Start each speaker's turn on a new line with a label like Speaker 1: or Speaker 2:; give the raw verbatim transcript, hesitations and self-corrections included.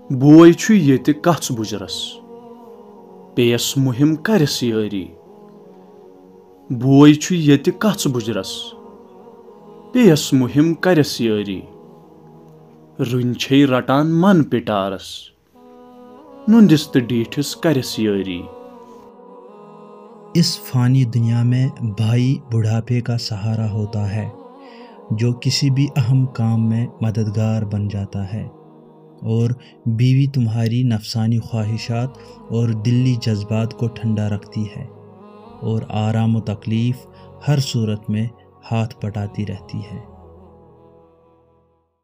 Speaker 1: बोय छु येति कछ बुजरस पेयस मुहिम करस यारी। बोय छु येति कछ बुजरस पेयस मुहिम करस यारी। रुन छै रटान मन पिटारस नुंदिस त डीठिस करस यारी।
Speaker 2: इस फानी दुनिया में भाई बुढ़ापे का सहारा होता है, जो किसी भी अहम काम में मददगार बन जाता है, और बीवी तुम्हारी नफसानी ख्वाहिशात और दिली जज्बात को ठंडा रखती है और आराम व तकलीफ़ हर सूरत में हाथ बटाती रहती है।